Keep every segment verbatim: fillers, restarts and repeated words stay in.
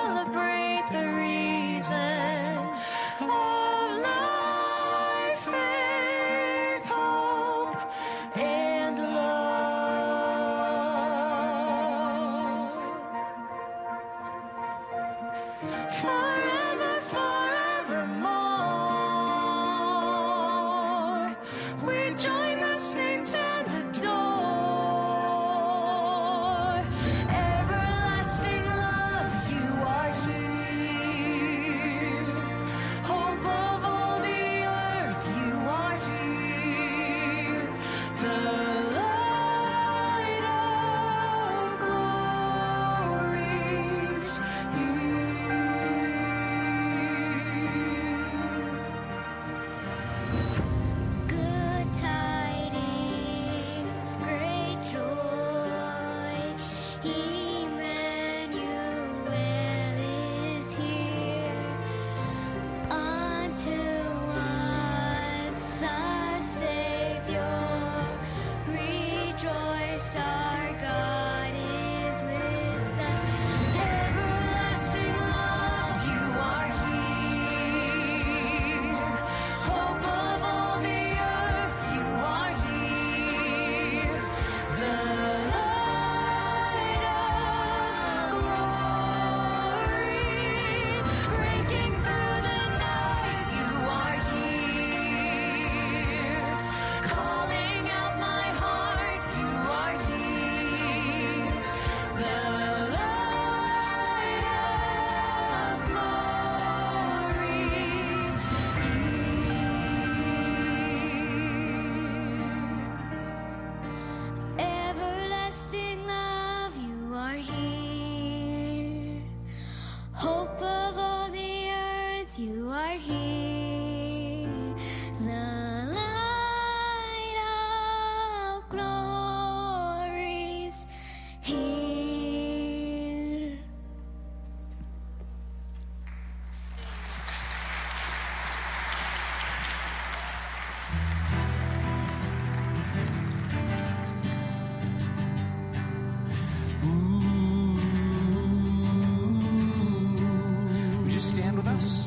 celebrate the reason of life, faith, hope, and love. Forever, forevermore, we join the saints and adore. Everlasting love, you are here. Hope of all the earth, you are here. The light of glories here. Good tidings, great joy, Emmanuel is here. Unto us a Savior, rejoice, our God is with us. Everlasting love, you are here. Hope of all the earth, you are here. The light of glories, breaking through the night, you are here. Calling out my heart, you are here. The light of glories here. Everlasting love, you are here. Hope of all the earth, you are here. The light of glories here. Would you stand with us?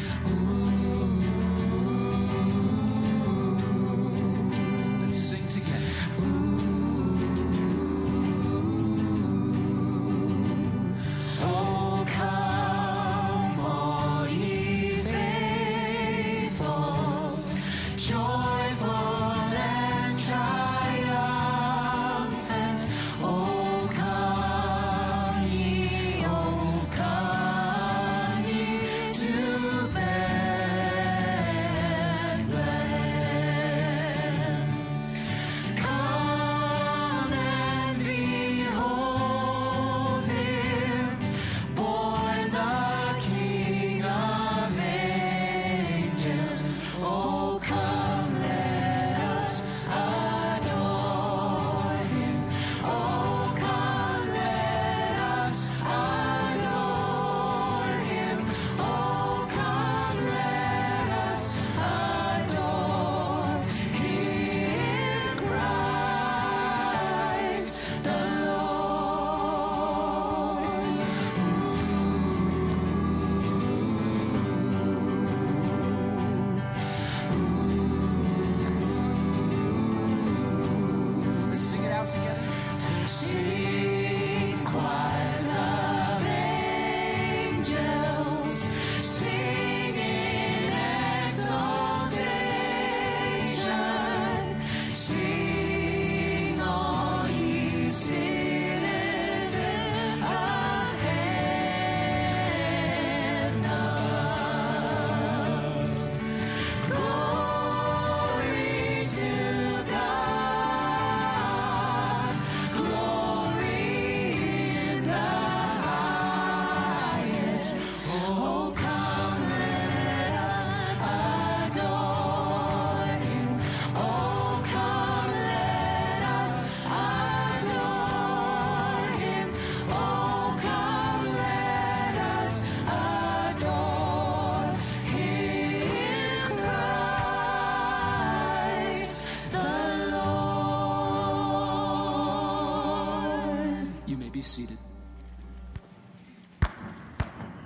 Let's sing together. Oh, come, all ye faithful, joyful and triumphant. Oh, come ye, oh, come ye to Bethlehem. Come and behold him, born the King of angels. Oh, come, let us adore him. Oh, come, let us adore him. Oh, come, let us adore him, Christ the Lord. Let's sing it out together. Sing, choirs of angels, sing in exaltation. Sing, all ye citizens of heaven. Glory to God, glory in the highest. Oh, come, let us adore him. Oh, come, let us adore him. Oh, come, let us adore him, Christ the Lord. You may be seated.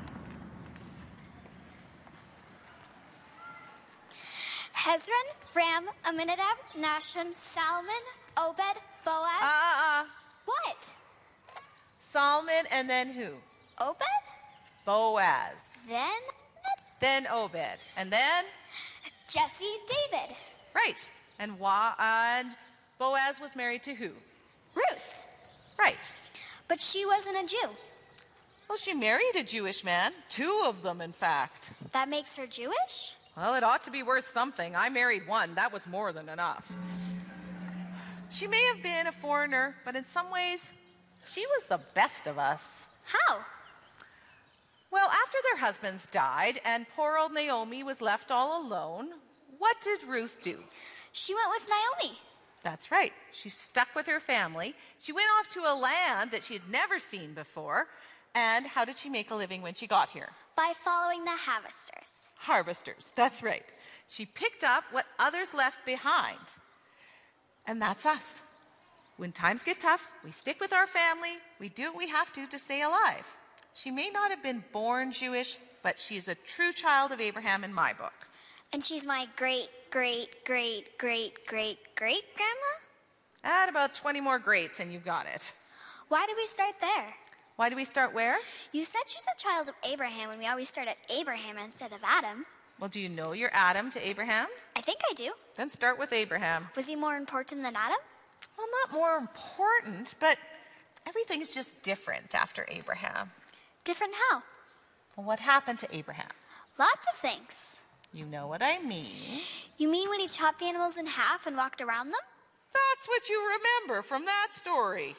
Hezron, Ram, Aminadab, Nahshon, Salmon, Obed, Boaz. Uh-uh. What? Solomon and then who? Obed? Boaz. Then Then Obed. And then? Jesse, David. Right. And, wa- and Boaz was married to who? Ruth. Right. But she wasn't a Jew. Well, she married a Jewish man. Two of them, in fact. That makes her Jewish? Well, it ought to be worth something. I married one. That was more than enough. She may have been a foreigner, but in some ways, she was the best of us. How? Well, after their husbands died and poor old Naomi was left all alone, what did Ruth do? She went with Naomi. That's right. She stuck with her family. She went off to a land that she had never seen before. And how did she make a living when she got here? By following the harvesters. Harvesters. That's right. She picked up what others left behind. And that's us. When times get tough, we stick with our family. We do what we have to to stay alive. She may not have been born Jewish, but she's a true child of Abraham in my book. And she's my great, great, great, great, great, great grandma? Add about twenty more greats and you've got it. Why did we start there? Why do we start where? You said she's a child of Abraham when we always start at Abraham instead of Adam. Well, do you know your Adam to Abraham? I think I do. Then start with Abraham. Was he more important than Adam? Well, not more important, but everything's just different after Abraham. Different how? Well, what happened to Abraham? Lots of things. You know what I mean. You mean when he chopped the animals in half and walked around them? That's what you remember from that story.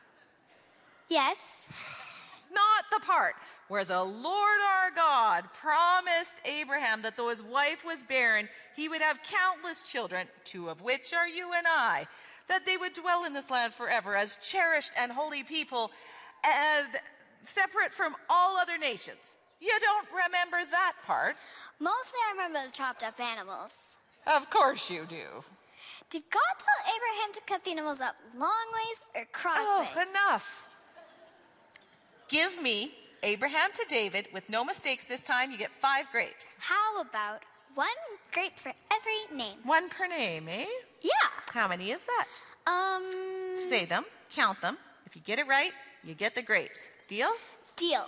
Yes. Not the part where the Lord our God promised Abraham that though his wife was barren, he would have countless children, two of which are you and I, that they would dwell in this land forever as cherished and holy people and separate from all other nations. You don't remember that part? Mostly I remember the chopped up animals. Of course you do. Did God tell Abraham to cut the animals up long ways or crossways? Oh, enough. Give me Abraham to David with no mistakes this time. You get five grapes. How about one grape for every name? One per name, eh? Yeah. How many is that? Um, Say them, count them. If you get it right, you get the grapes. Deal? deal.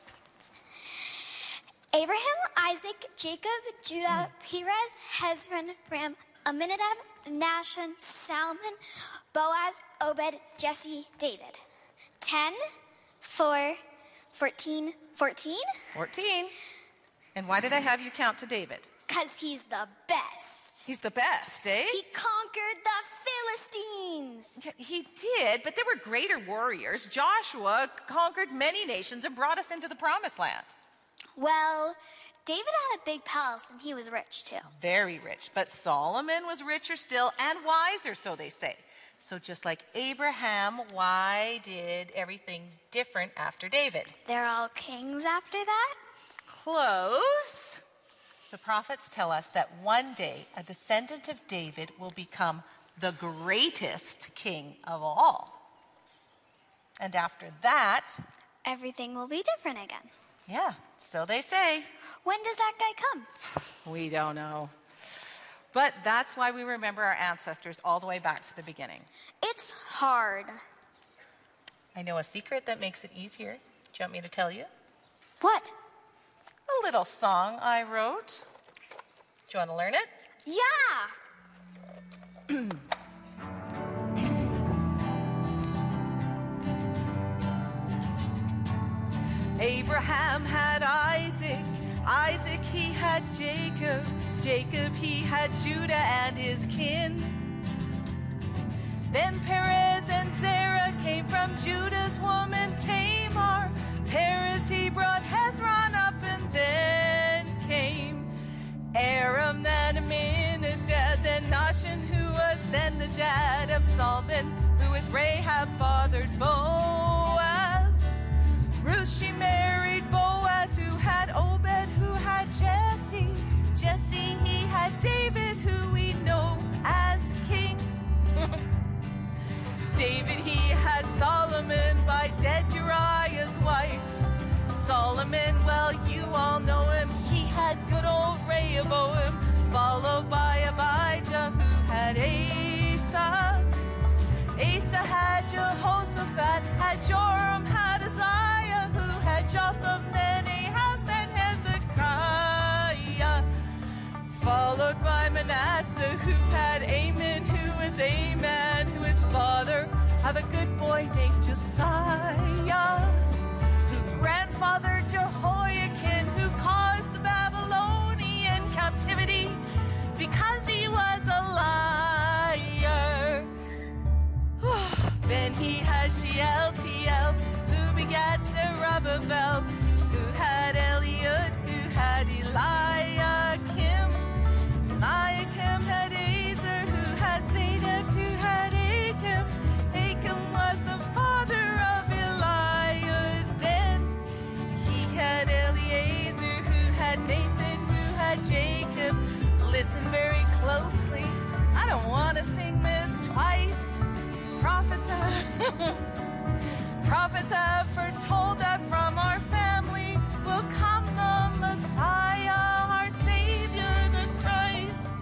Abraham, Isaac, Jacob, Judah, Perez, Hezron, Ram, Aminadab, Nahshon, Salmon, Boaz, Obed, Jesse, David. Ten, four, fourteen, fourteen? fourteen. And why did I have you count to David? Because he's the best. He's the best, eh? He conquered the Philistines. Yeah, he did, but there were greater warriors. Joshua conquered many nations and brought us into the promised land. Well, David had a big palace and he was rich too. Very rich. But Solomon was richer still and wiser, so they say. So just like Abraham, why did everything different after David? They're all kings after that? Close. The prophets tell us that one day a descendant of David will become the greatest king of all. And after that, Everything will be different again. yeah, so they say. When does that guy come? We don't know. But that's why we remember our ancestors all the way back to the beginning. It's hard. I know a secret that makes it easier. Do you want me to tell you? What? A little song I wrote. Do you want to learn it? Yeah! Abraham had Isaac, Isaac he had Jacob, Jacob he had Judah and his kin. Then Perez and Zerah came from Judah's woman Tamar. Perez he brought Hezron up, and then came Aram, then Aminadab, then Nahshon, who was then the dad of Solomon, who with Rahab fathered Boaz. Ruth she married Boaz, who had Obed, who had Jesse. Jesse he had David, who we know as king. David he had Solomon by dead Uriah's wife. Solomon, well you all know him, he had good old Rehoboam, followed by Abijah, who had Asa. Asa had Jehoshaphat, had Joram, had Uzziah, who had Jotham, then Ahaz, then Hezekiah. Followed by Manasseh, who had Amon, who was Aman, who his father had a good boy named Josiah, who grandfathered Jehoiakim, who caused the Babylonian captivity because he was a liar. Then he had Shealtiel, who begat Zerubbabel, who had Eliud, who had Eliakim. Eliakim had Azer, who had Zadok, who had Achim. Achim was the father of Eliud. Then he had Eliezer, who had Nathan, who had Jacob. Listen very closely. I don't want to sing this twice. Prophets have, prophets have foretold that from our family will come the Messiah, our Savior, the Christ.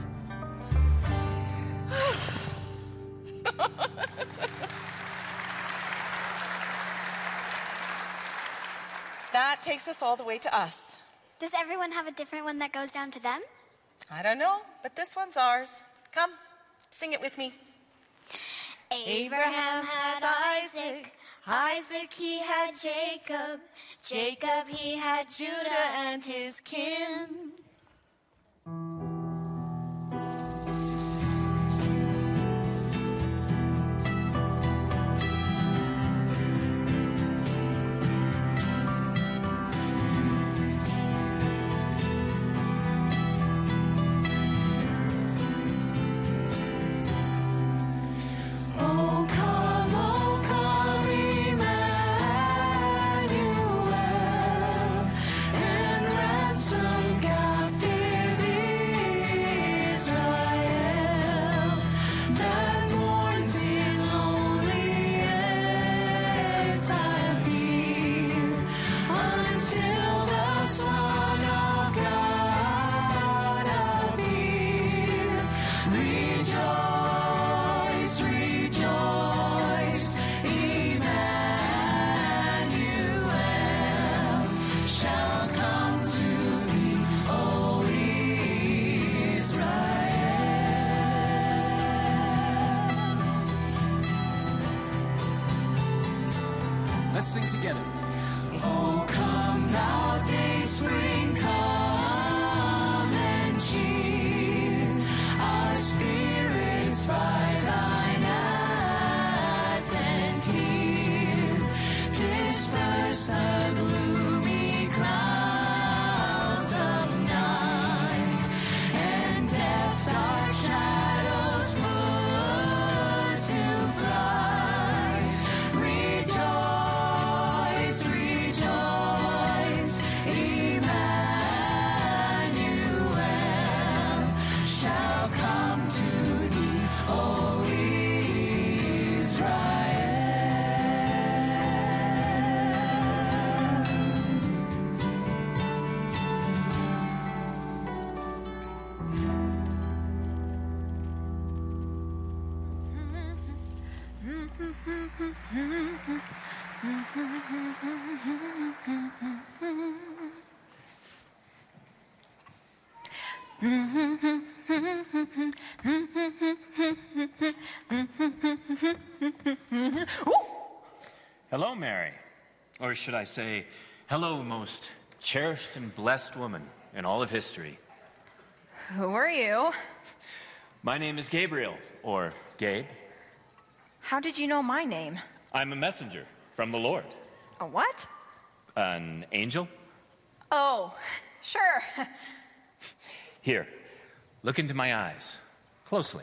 That takes us all the way to us. Does everyone have a different one that goes down to them? I don't know, but this one's ours. Come, sing it with me. Abraham had Isaac, Isaac he had Jacob, Jacob he had Judah and his kin. Oh, come, oh, come, Emmanuel, and ransom captive Israel that mourns in lonely exile here until the Son of God appears. Rejoice, rejoice, Emmanuel shall come to thee, O Israel. Let's sing together. Oh, come thou day spring, come and cheer our spirits by thine advent here. Disperse the gloomy clouds of night, and death's dark shadows put to flight. Rejoice, rejoice, Emmanuel shall come to thee, O Israel. Hello, Mary. Or should I say, hello, most cherished and blessed woman in all of history. Who are you? My name is Gabriel, or Gabe. How did you know my name? I'm a messenger from the Lord. A what? An angel? Oh, sure. Here, look into my eyes, closely.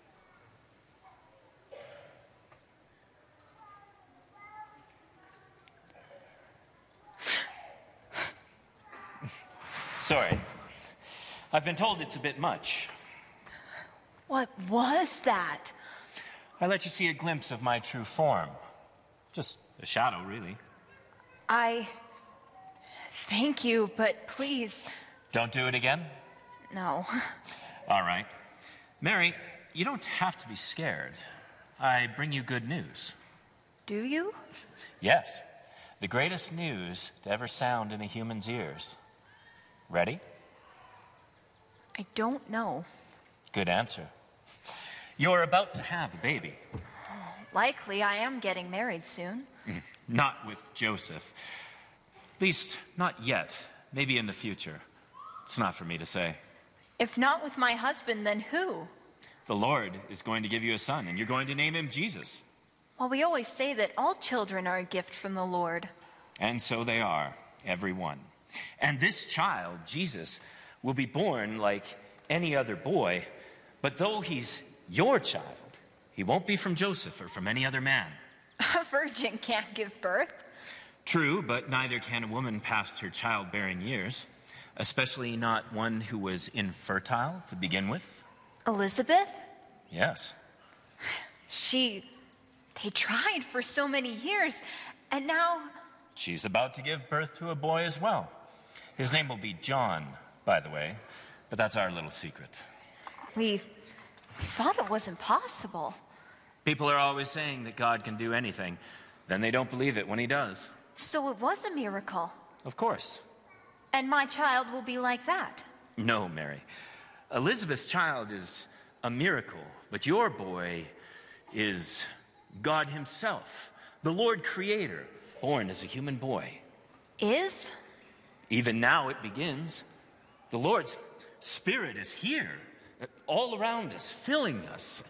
Sorry. I've been told it's a bit much. What was that? I let you see a glimpse of my true form. Just a shadow, really. I... Thank you, but please... Don't do it again? No. All right. Mary, you don't have to be scared. I bring you good news. Do you? Yes, the greatest news to ever sound in a human's ears. Ready? I don't know. Good answer. You're about to have a baby. Likely I am getting married soon. Not with Joseph. At least, not yet. Maybe in the future. It's not for me to say. If not with my husband, then who? The Lord is going to give you a son, and you're going to name him Jesus. Well, we always say that all children are a gift from the Lord. And so they are, every one. And this child, Jesus, will be born like any other boy, but though he's your child, he won't be from Joseph or from any other man. A virgin can't give birth. True, but neither can a woman past her childbearing years, especially not one who was infertile to begin with. Elizabeth? Yes. She... They tried for so many years, and now... She's about to give birth to a boy as well. His name will be John, by the way, but that's our little secret. We... We thought it was impossible. People are always saying that God can do anything. Then they don't believe it when he does. So it was a miracle. Of course. And my child will be like that. No, Mary. Elizabeth's child is a miracle, but your boy is God himself, the Lord Creator, born as a human boy. Is? Even now it begins. The Lord's Spirit is here, all around us, filling us.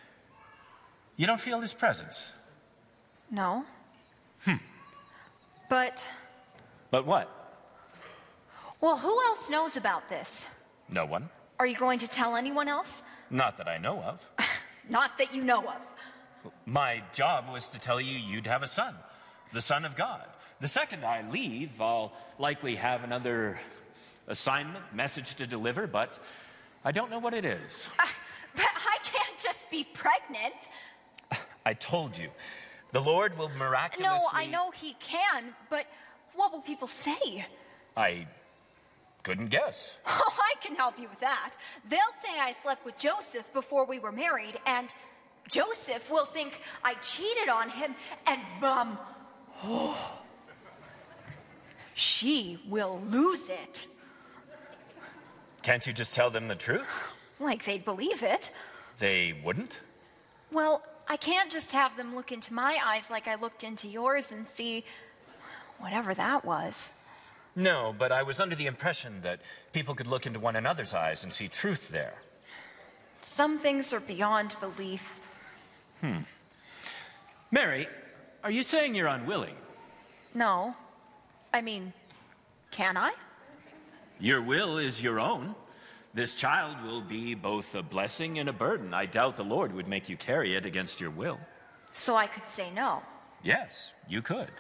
You don't feel his presence? No. Hmm. But, But what? well, who else knows about this? No one. Are you going to tell anyone else? Not that I know of. Not that you know of. My job was to tell you you'd have a son, the Son of God. The second I leave, I'll likely have another assignment, message to deliver, but I don't know what it is. Uh, but I can't just be pregnant. I told you, the Lord will miraculously... No, I know he can, but what will people say? I couldn't guess. Oh, I can help you with that. They'll say I slept with Joseph before we were married, and Joseph will think I cheated on him, and Mom, oh, she will lose it. Can't you just tell them the truth? Like they'd believe it. They wouldn't? Well, I can't just have them look into my eyes like I looked into yours and see whatever that was. No, but I was under the impression that people could look into one another's eyes and see truth there. Some things are beyond belief. Hmm. Mary, are you saying you're unwilling? No. I mean, can I? Your will is your own. This child will be both a blessing and a burden. I doubt the Lord would make you carry it against your will. So I could say no. Yes, you could.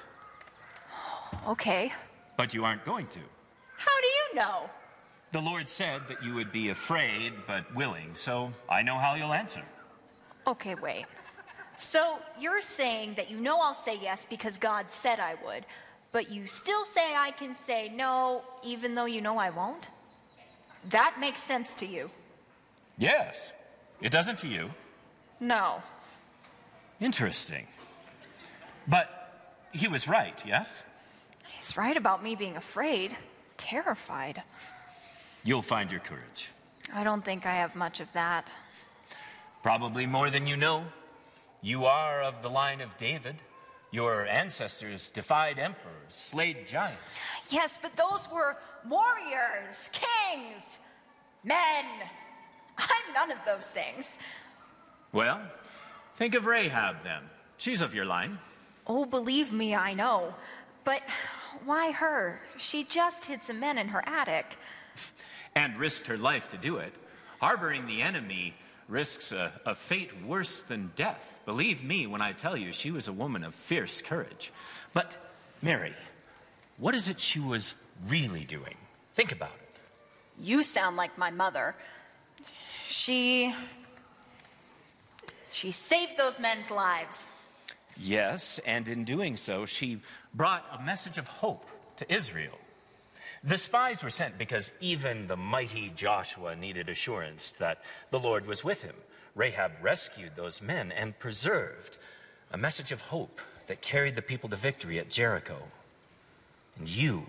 Okay. But you aren't going to. How do you know? The Lord said that you would be afraid but willing, so I know how you'll answer. Okay, wait. So you're saying that you know I'll say yes because God said I would, but you still say I can say no even though you know I won't? That makes sense to you. Yes. It doesn't to you. No. Interesting. But he was right, yes? He's right about me being afraid, terrified. You'll find your courage. I don't think I have much of that. Probably more than you know. You are of the line of David. Your ancestors defied emperors, slayed giants. Yes, but those were warriors, kings, men. I'm none of those things. Well, think of Rahab then. She's of your line. Oh, believe me, I know. But why her? She just hid some men in her attic. And risked her life to do it. Harboring the enemy risks a, a fate worse than death. Believe me when I tell you she was a woman of fierce courage. But, Mary, what is it she was really doing? Think about it. You sound like my mother. She... She saved those men's lives. Yes, and in doing so, she brought a message of hope to Israel. The spies were sent because even the mighty Joshua needed assurance that the Lord was with him. Rahab rescued those men and preserved a message of hope that carried the people to victory at Jericho. And you,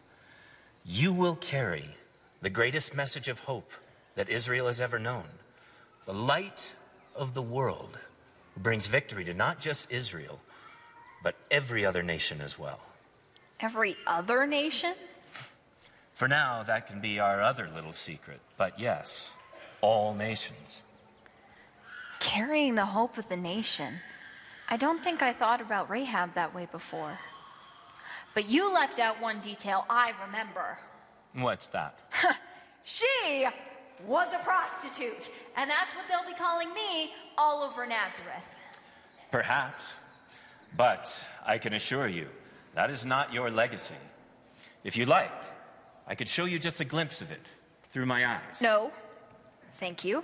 you will carry the greatest message of hope that Israel has ever known. The light of the world who brings victory to not just Israel, but every other nation as well. Every other nation? For now, that can be our other little secret. But yes, all nations. Carrying the hope of the nation. I don't think I thought about Rahab that way before. But you left out one detail I remember. What's that? She was a prostitute, and that's what they'll be calling me all over Nazareth. Perhaps. But I can assure you, that is not your legacy. If you like, I could show you just a glimpse of it through my eyes. No, thank you.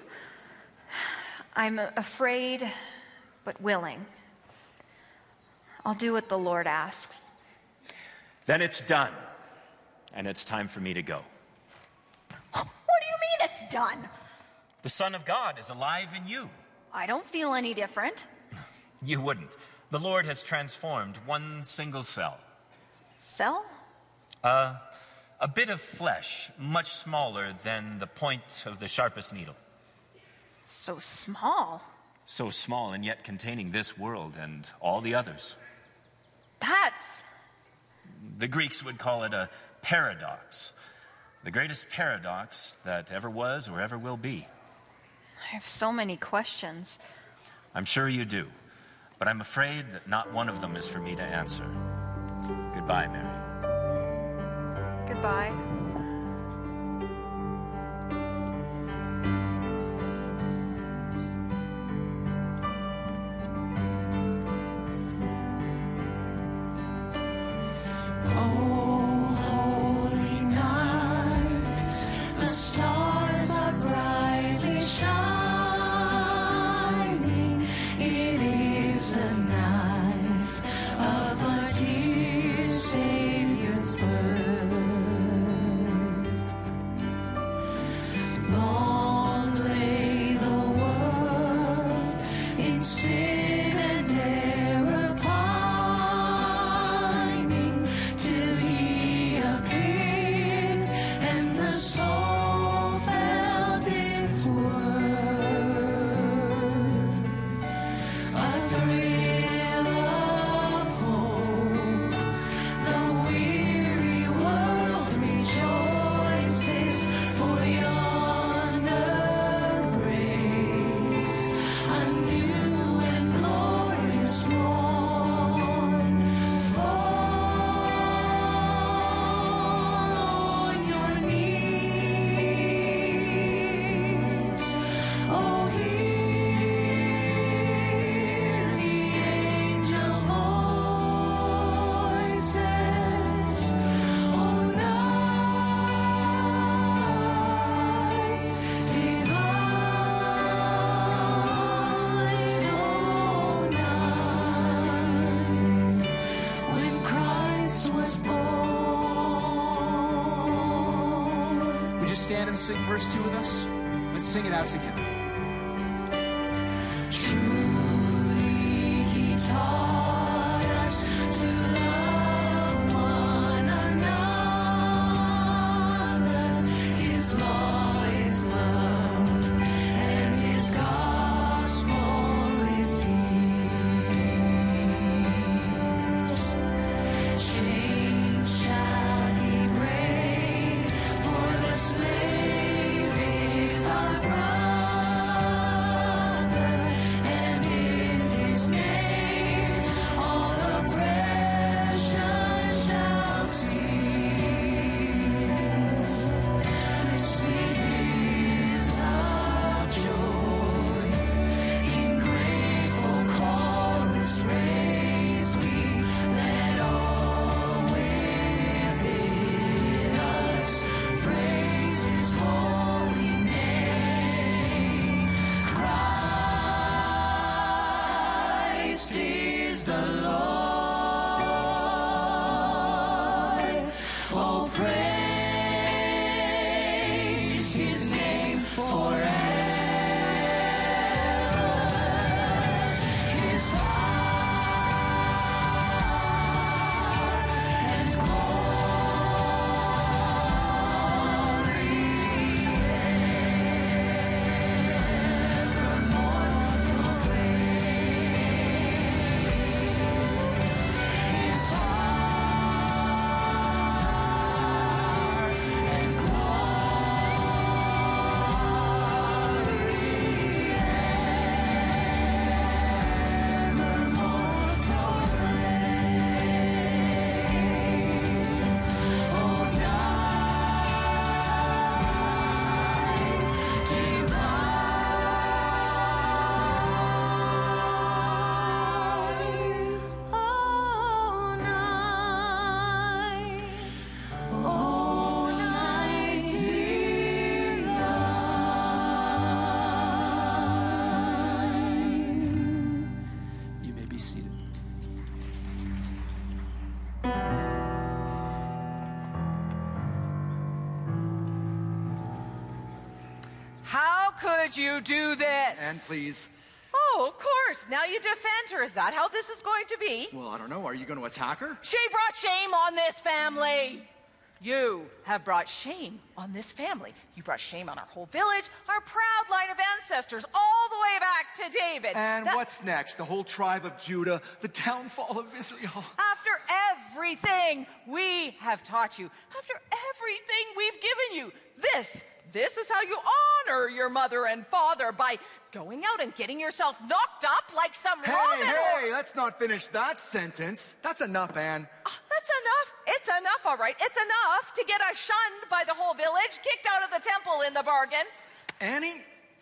I'm afraid, but willing. I'll do what the Lord asks. Then it's done, and it's time for me to go. What do you mean it's done? The Son of God is alive in you. I don't feel any different. You wouldn't. The Lord has transformed one single cell. Cell? Uh, a bit of flesh, much smaller than the point of the sharpest needle. So small. So small and yet containing this world and all the others. That's... The Greeks would call it a paradox. The greatest paradox that ever was or ever will be. I have so many questions. I'm sure you do, but I'm afraid that not one of them is for me to answer. Goodbye, Mary. Goodbye. The stars are brightly shining. It is the night of our dear Savior's birth. Long lay the world in sin and error pining, till He appeared and the soul felt its worth. A thrill of hope, the weary world rejoices, for yonder breaks a new and glorious morn. Fall on your knees. Oh, hear the angel voices. Oh, night divine. Oh, night when Christ was born. Would you stand and sing verse two with us? Let's sing it out together. Truly He taught us to love one another. His law is love, and His gospel is peace. Chains shall He break, for the slave is our brother, and in His name all oppression shall cease. Sweet All night, all night divine. You may be seated. How could you do this? And please. Oh, of course. Now you defend her. Is that how this is going to be? Well, I don't know. Are you going to attack her? She brought shame on this family. You have brought shame on this family. You brought shame on our whole village, our proud line of ancestors, all the way back to David. And That- what's next? The whole tribe of Judah, the downfall of Israel. After everything we have taught you, after everything we've given you, this, this is how you honor your mother and father, by going out and getting yourself knocked up like some Hey, Robin Hood. hey, let's not finish that sentence. That's enough, Anne. Ah, That's enough. It's enough, all right. It's enough to get us shunned by the whole village, kicked out of the temple in the bargain. Annie?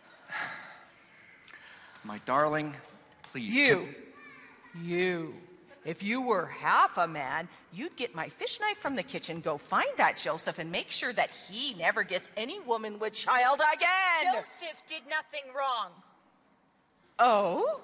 My darling, please. You, you, if you were half a man, you'd get my fish knife from the kitchen, go find that Joseph, and make sure that he never gets any woman with child again. Joseph did nothing wrong. Oh?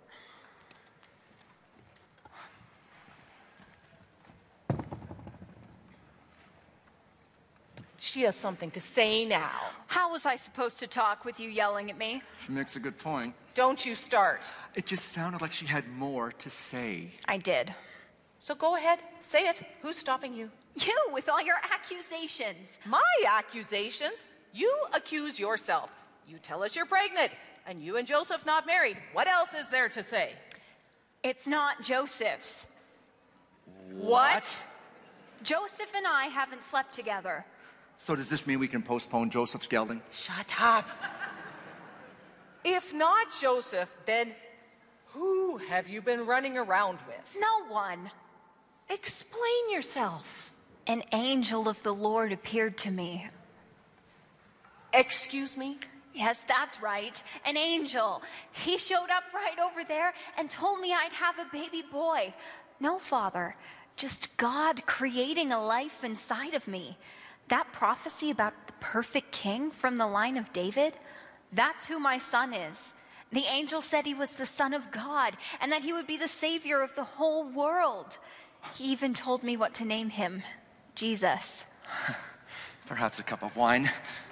She has something to say now. How was I supposed to talk with you yelling at me? She makes a good point. Don't you start. It just sounded like she had more to say. I did. So go ahead, say it. Who's stopping you? You, with all your accusations. My accusations? You accuse yourself. You tell us you're pregnant, and you and Joseph not married. What else is there to say? It's not Joseph's. What? Joseph and I haven't slept together. So does this mean we can postpone Joseph's gelding? Shut up. If not Joseph, then who have you been running around with? No one. Explain yourself. An angel of the Lord appeared to me. Excuse me? Yes, that's right. An angel. He showed up right over there and told me I'd have a baby boy. No, Father, just God creating a life inside of me. That prophecy about the perfect king from the line of David, that's who my son is. The angel said he was the Son of God and that he would be the Savior of the whole world. He even told me what to name him, Jesus. Perhaps a cup of wine.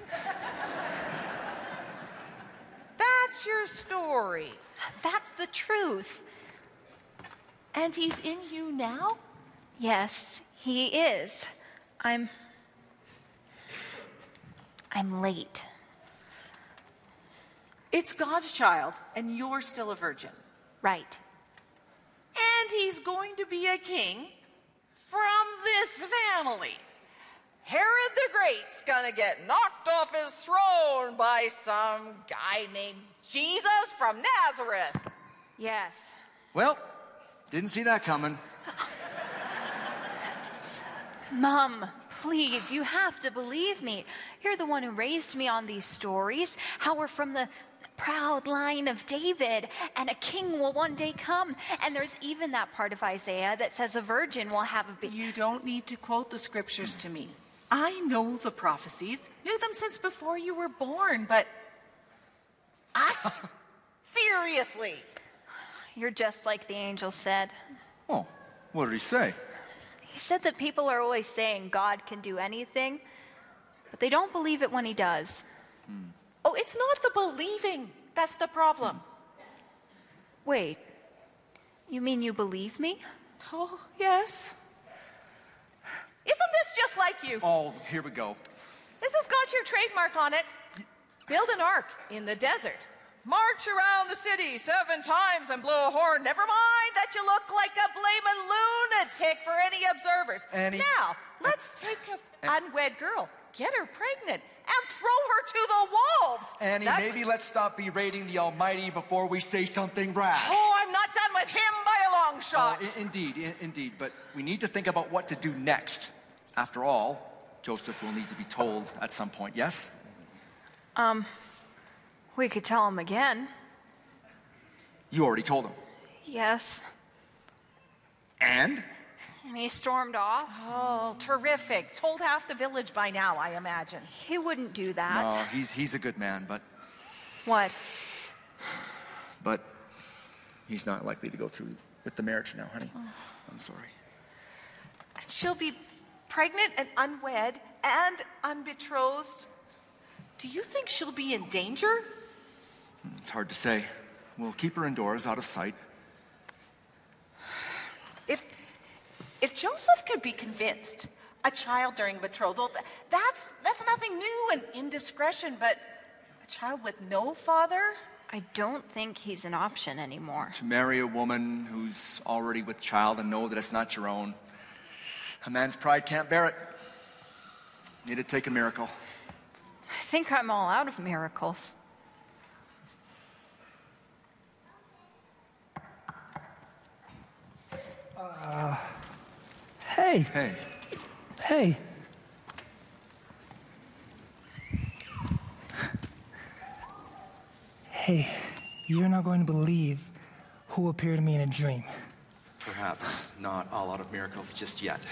That's your story. That's the truth. And he's in you now? Yes, he is. I'm... I'm late. It's God's child, and you're still a virgin. Right. And he's going to be a king from this family. Herod the Great's gonna get knocked off his throne by some guy named Jesus from Nazareth. Yes. Well, didn't see that coming. Mom, please, you have to believe me. You're the one who raised me on these stories, how we're from the proud line of David, and a king will one day come. And there's even that part of Isaiah that says a virgin will have a baby. You don't need to quote the scriptures to me. I know the prophecies, knew them since before you were born, but us? Seriously? You're just like the angel said. Oh, what did he say? He said that people are always saying God can do anything, but they don't believe it when he does. Oh, it's not the believing that's the problem. Wait, you mean you believe me? Oh, yes. Isn't this just like you? Oh, here we go. This has got your trademark on it. Build an ark in the desert. March around the city seven times and blow a horn. Never mind that you look like a blaming lunatic for any observers. Annie. Now, let's take an unwed girl, get her pregnant, and throw her to the wolves. Annie, That- maybe let's stop berating the Almighty before we say something rash. Oh, I'm not done with him by a long Uh, shot. i- indeed, i- indeed. But we need to think about what to do next. After all, Joseph will need to be told at some point, yes? Um, we could tell him again. You already told him. Yes. And? And he stormed off. Oh, terrific. Told half the village by now, I imagine. He wouldn't do that. No, he's, he's a good man, but, What? but he's not likely to go through with the marriage now, honey. I'm sorry. And she'll be pregnant and unwed and unbetrothed. Do you think she'll be in danger? It's hard to say. We'll keep her indoors, out of sight. If if Joseph could be convinced a child during betrothal, th- that's that's nothing new and indiscretion, but a child with no father? I don't think he's an option anymore. To marry a woman who's already with child and know that it's not your own, a man's pride can't bear it. It'd take a miracle. I think I'm all out of miracles. Uh, hey. Hey. Hey. Hey, you're not going to believe who appeared to me in a dream. Perhaps not all out of miracles just yet.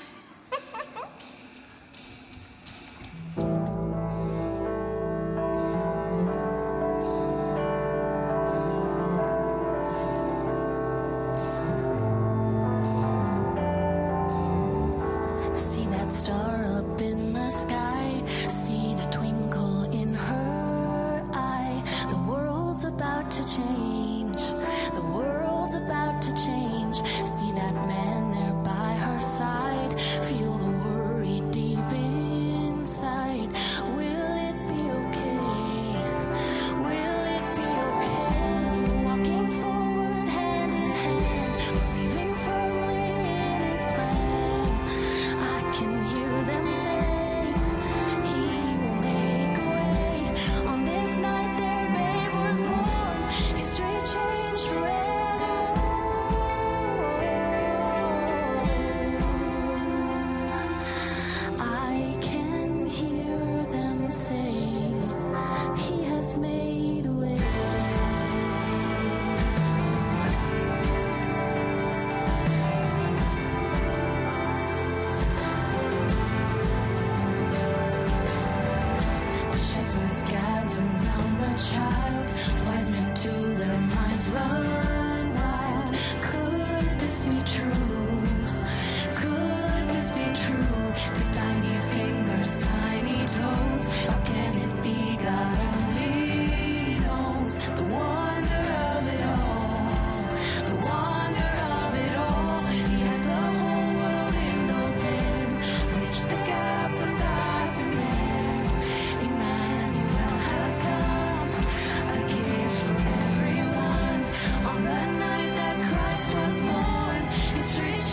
See that star up in the sky, see the twinkle in her eye. The world's about to change, the world's about to change. See that man there by her side, feel the worry deep inside. Will it be okay? Will it be okay? Walking forward hand in hand, believing firmly in his plan. I can hear them say he will make a way. On this night their babe was born. History changed forevermore. I can hear them say he has made a way. The shepherds gather round the child, wise men to their minds run wild. Could this be true? Could this be true? These tiny fingers, tiny toes. How can it be? God only knows. The wonder of it all. The wonder of it all. He has the whole world in those hands. Bridge the gap from God to man. Emmanuel has come, a gift for everyone. On the night that Christ was born, history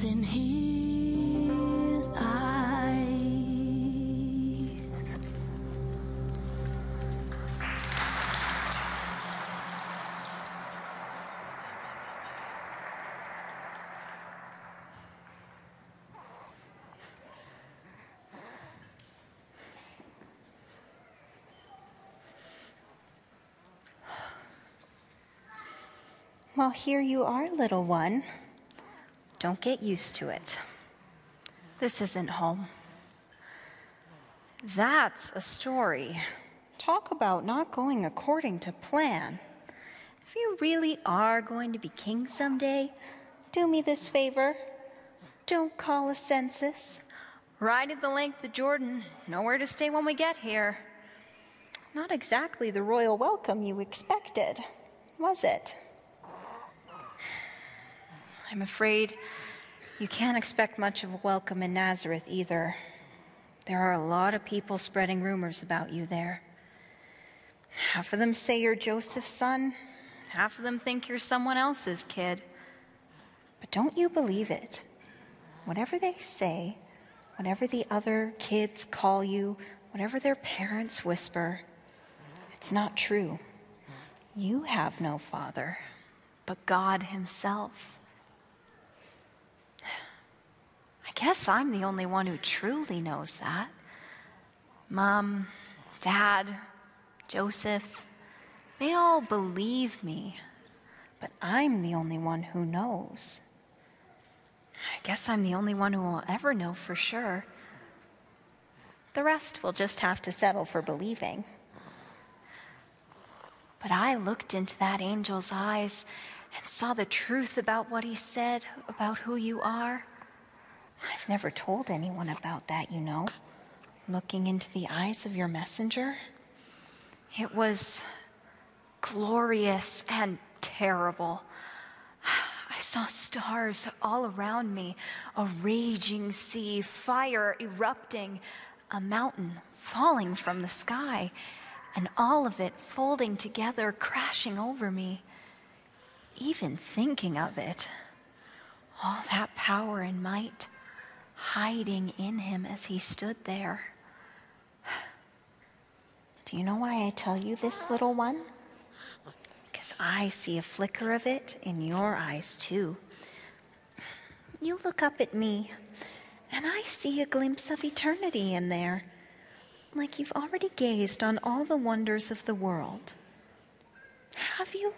what's in his eyes. Well, here you are, little one. Don't get used to it. This isn't home. That's a story. Talk about not going according to plan. If you really are going to be king someday, do me this favor. Don't call a census. Ride at the length of Jordan. Nowhere to stay when we get here. Not exactly the royal welcome you expected, was it? I'm afraid you can't expect much of a welcome in Nazareth either. There are a lot of people spreading rumors about you there. Half of them say you're Joseph's son. Half of them think you're someone else's kid. But don't you believe it. Whatever they say, whatever the other kids call you, whatever their parents whisper, it's not true. You have no father, but God himself. I guess I'm the only one who truly knows that. Mom, Dad, Joseph, they all believe me, but I'm the only one who knows. I guess I'm the only one who will ever know for sure. The rest will just have to settle for believing. But I looked into that angel's eyes and saw the truth about what he said about who you are. I've never told anyone about that, you know. Looking into the eyes of your messenger. It was glorious and terrible. I saw stars all around me, a raging sea, fire erupting, a mountain falling from the sky, and all of it folding together, crashing over me. Even thinking of it, all that power and might hiding in him as he stood there. Do you know why I tell you this, little one? Because I see a flicker of it in your eyes, too. You look up at me, and I see a glimpse of eternity in there, like you've already gazed on all the wonders of the world. Have you?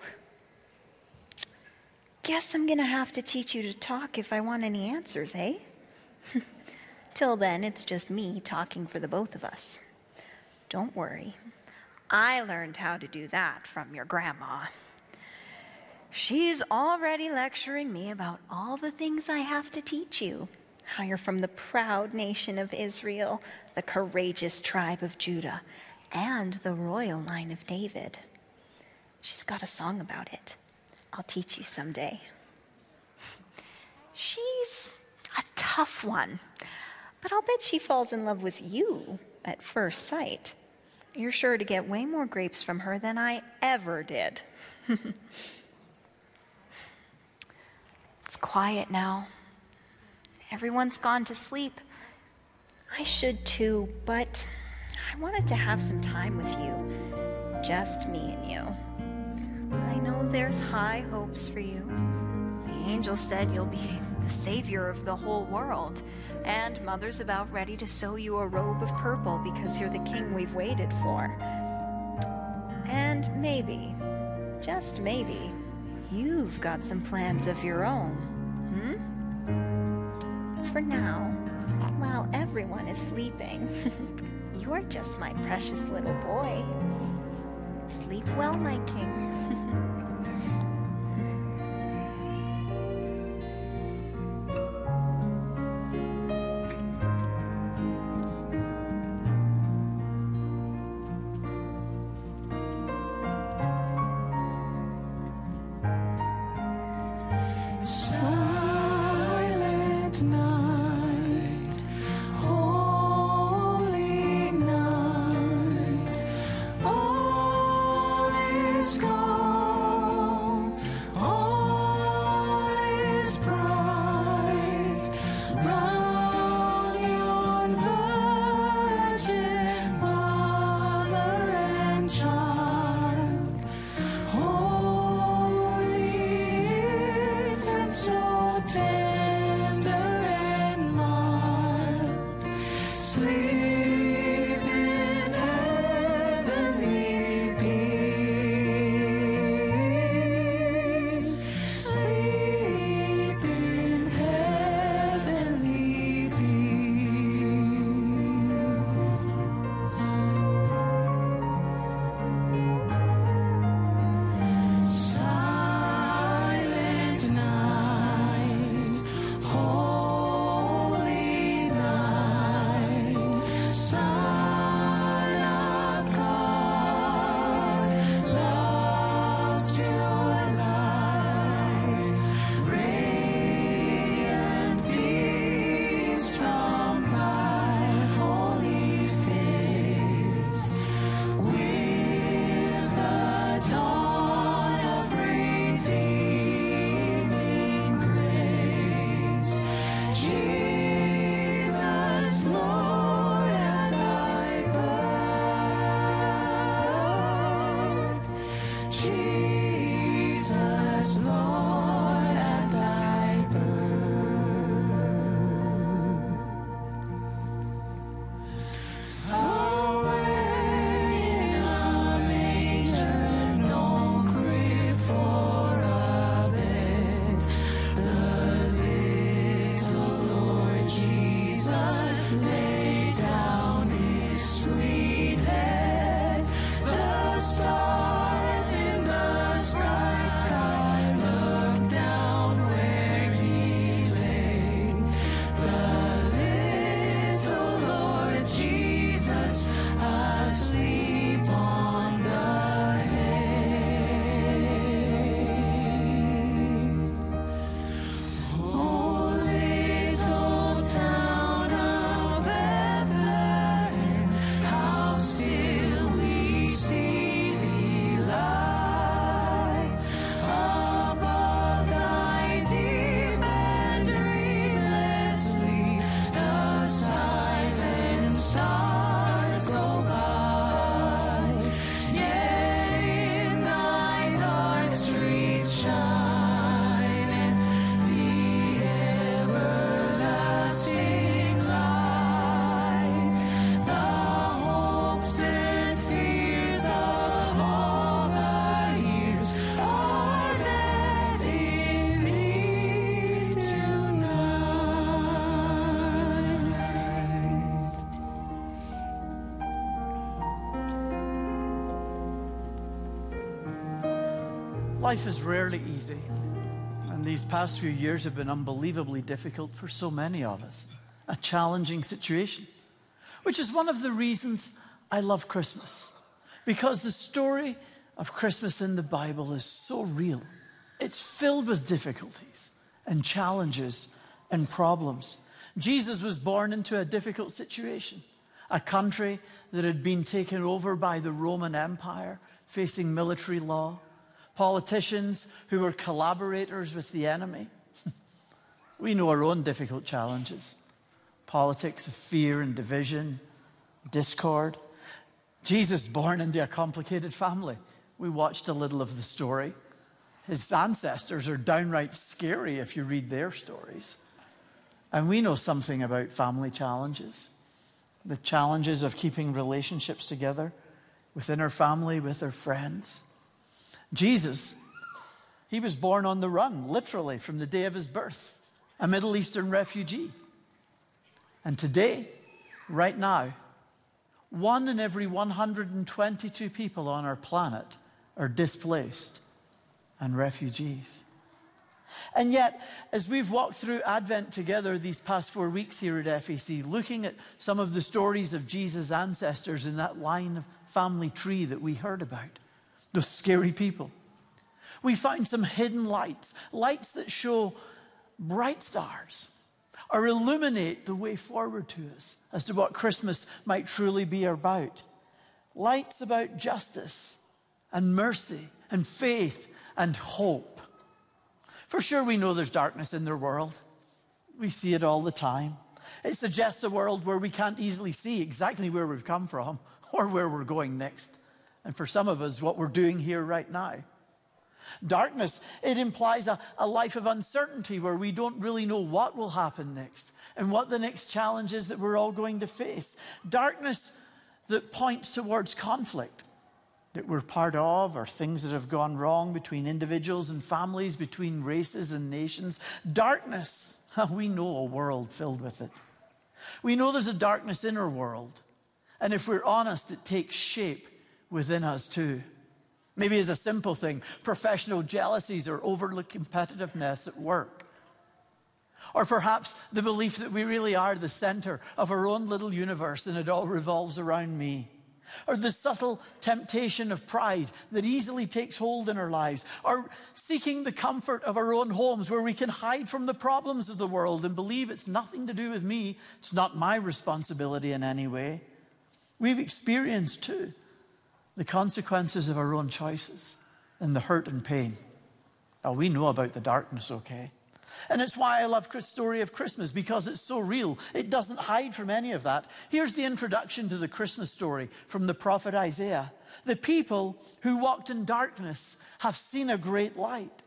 Guess I'm gonna have to teach you to talk if I want any answers, eh? Till then, it's just me talking for the both of us. Don't worry. I learned how to do that from your grandma. She's already lecturing me about all the things I have to teach you. How you're from the proud nation of Israel, the courageous tribe of Judah, and the royal line of David. She's got a song about it. I'll teach you someday. She's a tough one, but I'll bet she falls in love with you at first sight. You're sure to get way more grapes from her than I ever did. It's quiet now. Everyone's gone to sleep. I should too, but I wanted to have some time with you. Just me and you. I know there's high hopes for you. The angel said you'll be the savior of the whole world, and Mother's about ready to sew you a robe of purple because you're the king we've waited for. And maybe, just maybe, you've got some plans of your own, hmm? For now, while everyone is sleeping, you're just my precious little boy. Sleep well, my king. Silent night, holy night, all is gone. Sleep in heavenly peace. Sleep in heavenly peace. Silent night, holy night, Son of God, love's pure light, radiant beams from thy holy face, with the dawn of redeeming grace. Jesus, Lord, at thy birth. Jesus, Lord, at thy birth. Away in a manger, no crib for a bed, the little Lord Jesus laid down his sweet head. The stars in the bright sky looked down where he lay. The little Lord Jesus asleep on the hay. Oh, little town of Bethlehem, how still we see thee lie above thy deep and dreamless sleep. The silent stars go by, yet in thy dark streets shineth the everlasting light. The hopes and fears of all the years are met in thee tonight. Life is rarely easy, and these past few years have been unbelievably difficult for so many of us. A challenging situation, which is one of the reasons I love Christmas, because the story of Christmas in the Bible is so real. It's filled with difficulties and challenges and problems. Jesus was born into a difficult situation, a country that had been taken over by the Roman Empire, facing military law, politicians who were collaborators with the enemy. We know our own difficult challenges, politics of fear and division, discord. Jesus born into a complicated family. We watched a little of the story. His ancestors are downright scary if you read their stories. And we know something about family challenges, the challenges of keeping relationships together within our family, with our friends. Jesus, he was born on the run, literally, from the day of his birth, a Middle Eastern refugee. And today, right now, one in every one hundred twenty-two people on our planet are displaced and refugees. And yet, as we've walked through Advent together these past four weeks here at F E C, looking at some of the stories of Jesus' ancestors in that line of family tree that we heard about, those scary people, we find some hidden lights, lights that show bright stars or illuminate the way forward to us as to what Christmas might truly be about. Lights about justice and mercy and faith and hope. For sure, we know there's darkness in their world. We see it all the time. It suggests a world where we can't easily see exactly where we've come from or where we're going next. And for some of us, what we're doing here right now. Darkness, it implies a, a life of uncertainty where we don't really know what will happen next and what the next challenge is that we're all going to face. Darkness that points towards conflict that we're part of, or things that have gone wrong between individuals and families, between races and nations. Darkness, we know a world filled with it. We know there's a darkness in our world. And if we're honest, it takes shape within us too. Maybe as a simple thing, professional jealousies or overly competitiveness at work. Or perhaps the belief that we really are the center of our own little universe and it all revolves around me. Or the subtle temptation of pride that easily takes hold in our lives. Or seeking the comfort of our own homes where we can hide from the problems of the world and believe it's nothing to do with me. It's not my responsibility in any way. We've experienced too the consequences of our own choices and the hurt and pain. Oh, we know about the darkness, okay? And it's why I love the story of Christmas, because it's so real. It doesn't hide from any of that. Here's the introduction to the Christmas story from the prophet Isaiah. The people who walked in darkness have seen a great light.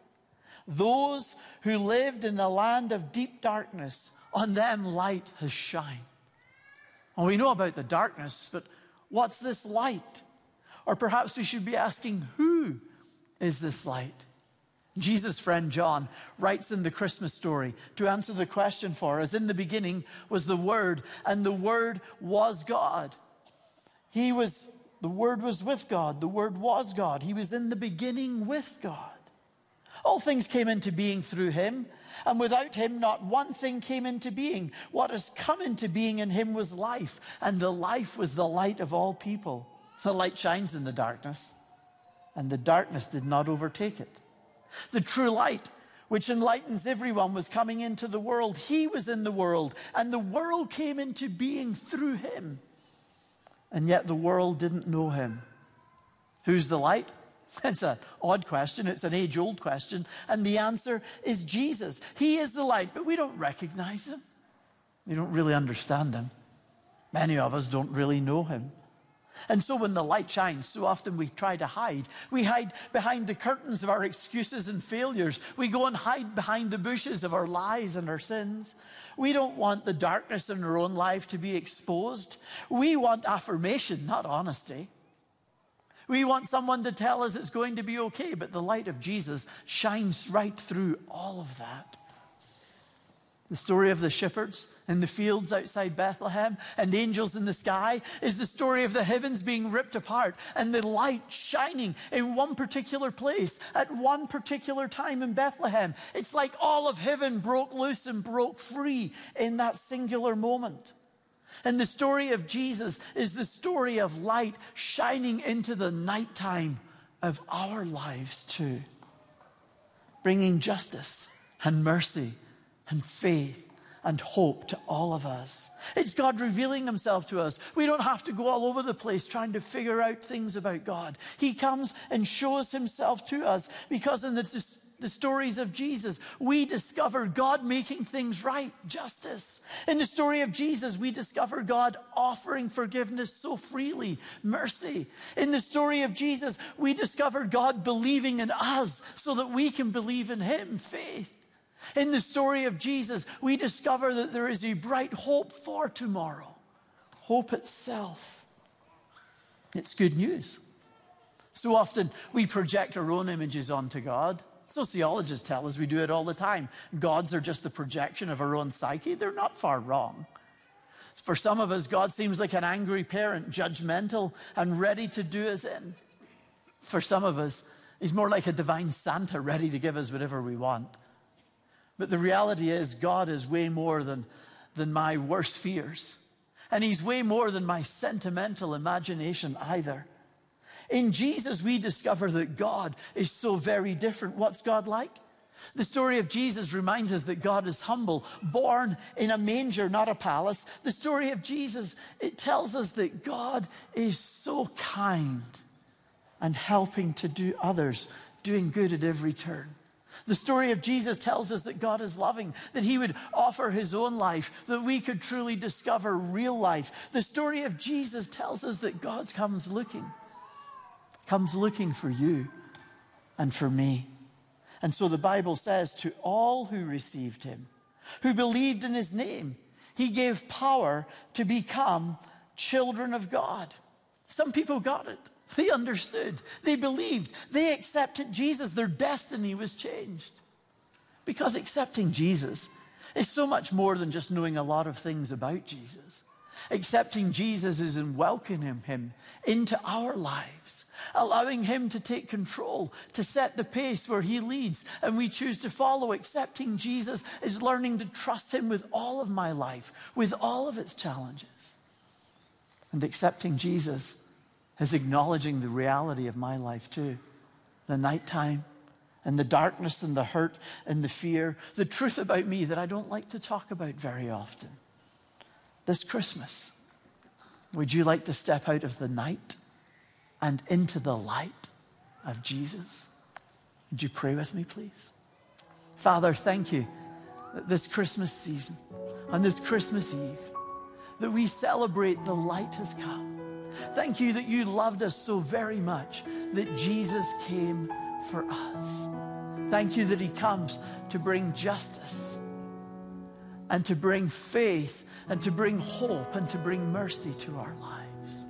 Those who lived in a land of deep darkness, on them light has shined. Well, we know about the darkness, but what's this light? Or perhaps we should be asking, who is this light? Jesus' friend John writes in the Christmas story to answer the question for us. In the beginning was the Word, and the Word was God. He was, the Word was with God. The Word was God. He was in the beginning with God. All things came into being through him, and without him not one thing came into being. What has come into being in him was life, and the life was the light of all people. The light shines in the darkness, and the darkness did not overtake it. The true light, which enlightens everyone, was coming into the world. He was in the world, and the world came into being through him. And yet the world didn't know him. Who's the light? It's an odd question. It's an age-old question. And the answer is Jesus. He is the light, but we don't recognize him. We don't really understand him. Many of us don't really know him. And so when the light shines, so often we try to hide. We hide behind the curtains of our excuses and failures. We go and hide behind the bushes of our lies and our sins. We don't want the darkness in our own life to be exposed. We want affirmation, not honesty. We want someone to tell us it's going to be okay, but the light of Jesus shines right through all of that. The story of the shepherds in the fields outside Bethlehem and angels in the sky is the story of the heavens being ripped apart and the light shining in one particular place at one particular time in Bethlehem. It's like all of heaven broke loose and broke free in that singular moment. And the story of Jesus is the story of light shining into the nighttime of our lives too, bringing justice and mercy and faith and hope to all of us. It's God revealing himself to us. We don't have to go all over the place trying to figure out things about God. He comes and shows himself to us, because in the, the stories of Jesus, we discover God making things right, justice. In the story of Jesus, we discover God offering forgiveness so freely, mercy. In the story of Jesus, we discover God believing in us so that we can believe in him, faith. In the story of Jesus, we discover that there is a bright hope for tomorrow. Hope itself. It's good news. So often we project our own images onto God. Sociologists tell us we do it all the time. Gods are just the projection of our own psyche. They're not far wrong. For some of us, God seems like an angry parent, judgmental and ready to do us in. For some of us, he's more like a divine Santa, ready to give us whatever we want. But the reality is, God is way more than, than my worst fears. And he's way more than my sentimental imagination either. In Jesus, we discover that God is so very different. What's God like? The story of Jesus reminds us that God is humble, born in a manger, not a palace. The story of Jesus, it tells us that God is so kind and helping to do others, doing good at every turn. The story of Jesus tells us that God is loving, that he would offer his own life, that we could truly discover real life. The story of Jesus tells us that God comes looking, comes looking for you. and for me. And so the Bible says, to all who received him, who believed in his name, he gave power to become children of God. Some people got it. They understood. They believed. They accepted Jesus. Their destiny was changed. Because accepting Jesus is so much more than just knowing a lot of things about Jesus. Accepting Jesus is in welcoming him into our lives, allowing him to take control, to set the pace where he leads, and we choose to follow. Accepting Jesus is learning to trust him with all of my life, with all of its challenges. And accepting Jesus is acknowledging the reality of my life too. The nighttime and the darkness and the hurt and the fear, the truth about me that I don't like to talk about very often. This Christmas, would you like to step out of the night and into the light of Jesus? Would you pray with me, please? Father, thank you that this Christmas season, on this Christmas Eve, that we celebrate the light has come. Thank you that you loved us so very much that Jesus came for us. Thank you that he comes to bring justice and to bring faith and to bring hope and to bring mercy to our lives.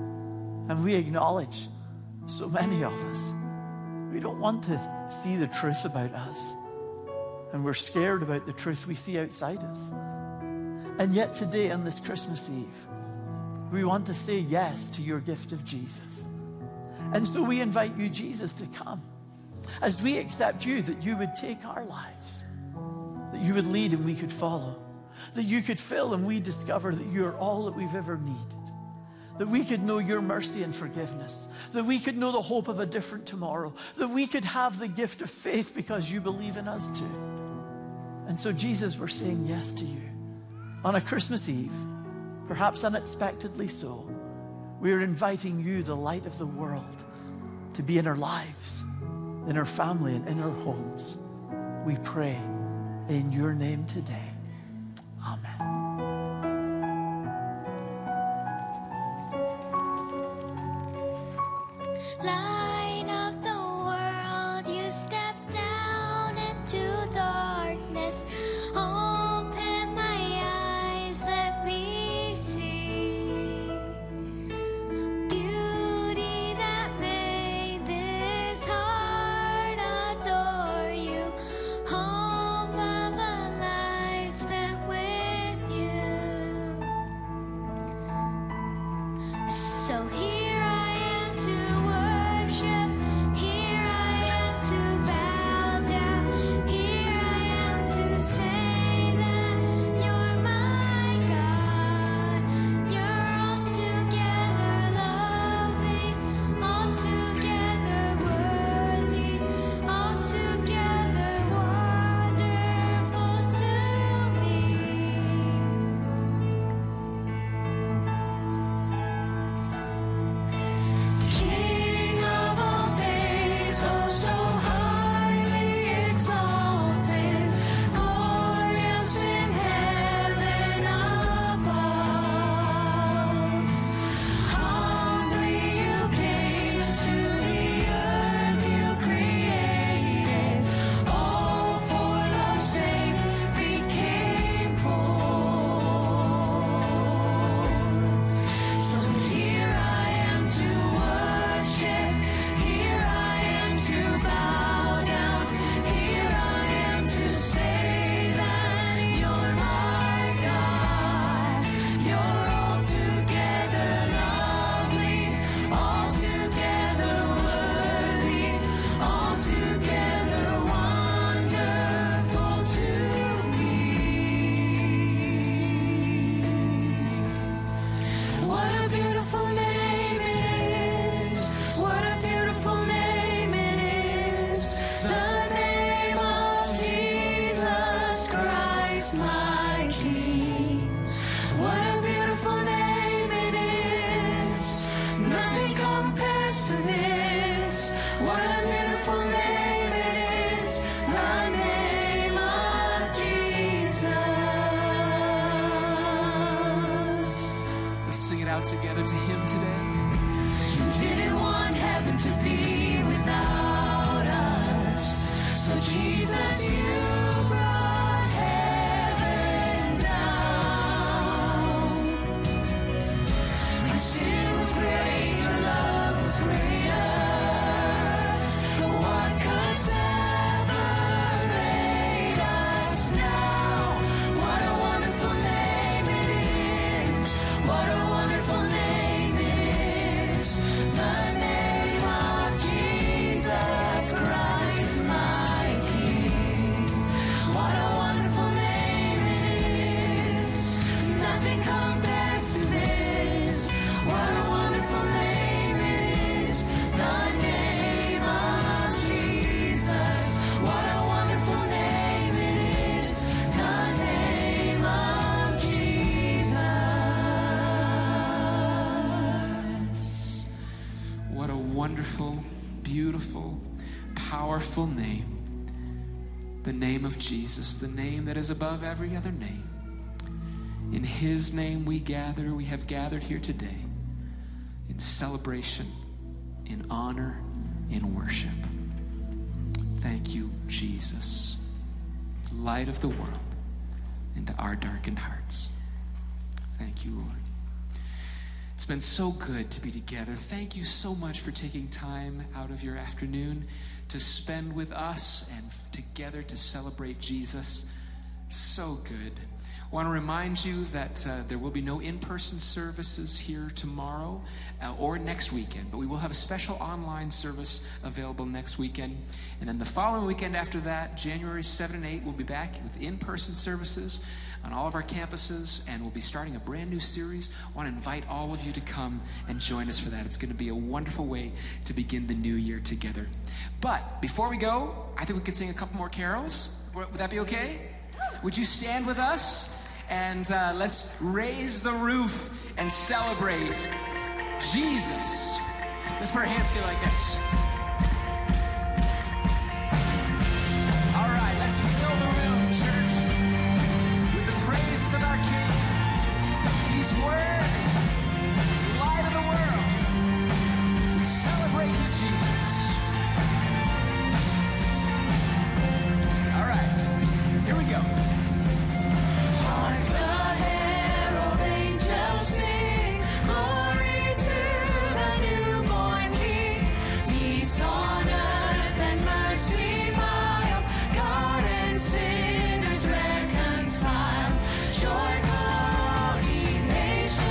And we acknowledge, so many of us, we don't want to see the truth about us. And we're scared about the truth we see outside us. And yet today on this Christmas Eve, we want to say yes to your gift of Jesus. And so we invite you, Jesus, to come. As we accept you, that you would take our lives, that you would lead and we could follow, that you could fill and we discover that you are all that we've ever needed, that we could know your mercy and forgiveness, that we could know the hope of a different tomorrow, that we could have the gift of faith because you believe in us too. And so, Jesus, we're saying yes to you. On a Christmas Eve, perhaps unexpectedly so, we are inviting you, the light of the world, to be in our lives, in our family, and in our homes. We pray in your name today. Amen. Light of the world, you step down into darkness. Open my eyes, let me see beauty that made this heart adore you. Hope of a life spent with you. So here I am to worship, here I am to bow down, here I am to say that you're my God. You're altogether lovely, altogether worthy, altogether wonderful to me. King of all days, oh so highly exalted, glorious in heaven above. Humbly you came to the earth you created, all for love's sake became poor. So here I am to worship, here I am to bow down, here I am to say that you're my God. You're altogether lovely, altogether worthy, altogether wonderful to me. What a beautiful name it is. What a beautiful name it is. The name of Jesus Christ, my King. What a beautiful name it is. Nothing compares to this. What a beautiful name it is. The name of Jesus. Let's sing it out together to him today. You didn't want heaven to be without So Jesus, you brought heaven down. My sin was great, your love was greater. So what could separate us now? What a wonderful name it is. What a wonderful name it is. The name of Jesus Christ, my King. What a wonderful name it is. Nothing compares to this. What a wonderful name it is. The name of Jesus. What a wonderful name it is. The name of Jesus. What a wonderful, beautiful, powerful name. The name of Jesus, the name that is above every other name. In his name we gather, we have gathered here today in celebration, in honor, in worship. Thank you, Jesus, light of the world into our darkened hearts. Thank you, Lord. It's been so good to be together. Thank you so much for taking time out of your afternoon to spend with us and together to celebrate Jesus. So good. I want to remind you that uh, there will be no in-person services here tomorrow uh, or next weekend, but we will have a special online service available next weekend. And then the following weekend after that, January seventh and eighth, we'll be back with in-person services on all of our campuses, and we'll be starting a brand new series. I want to invite all of you to come and join us for that. It's going to be a wonderful way to begin the new year together. But before we go, I think we could sing a couple more carols. Would that be okay? Would you stand with us? And uh, let's raise the roof and celebrate Jesus. Let's put our hands together like this. All right, let's fill the room, church, with the praises of our King. He's worthy, light of the world. We celebrate you, Jesus. All right, here we go. Hark the herald angels sing, glory to the newborn King. Peace on earth and mercy mild, God and sinners reconciled. Joyful all ye nations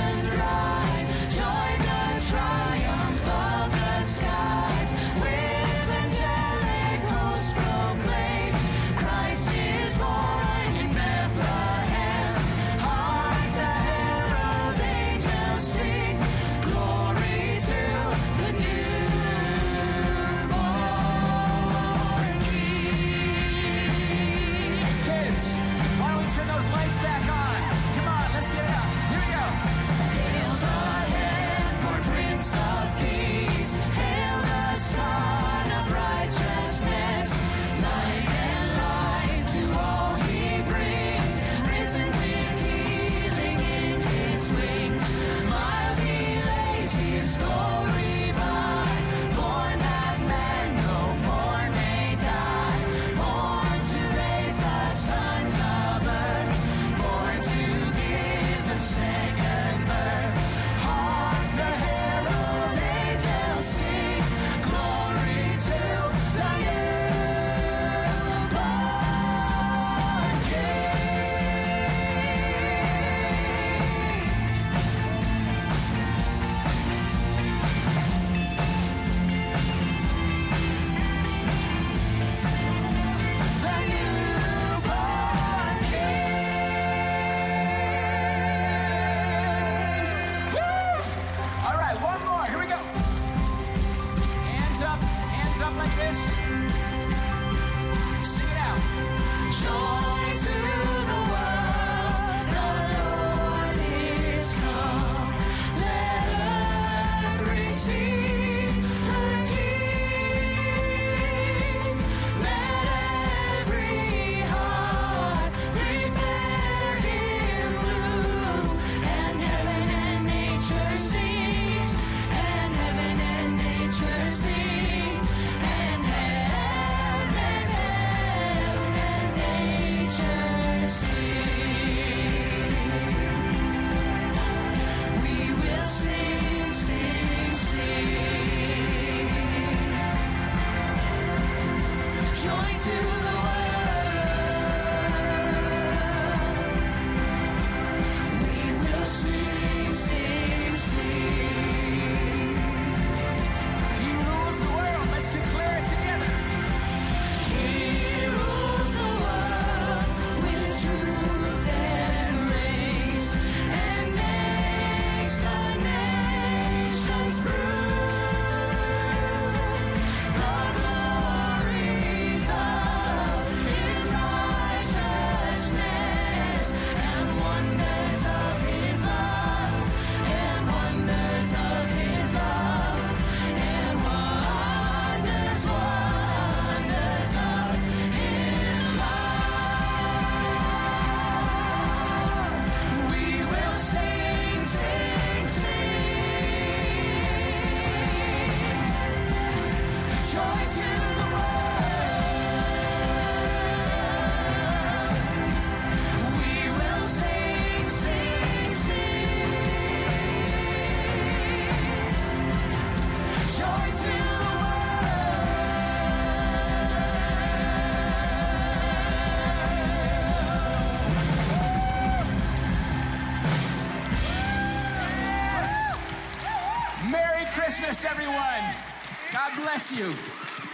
Christmas, everyone. God bless you.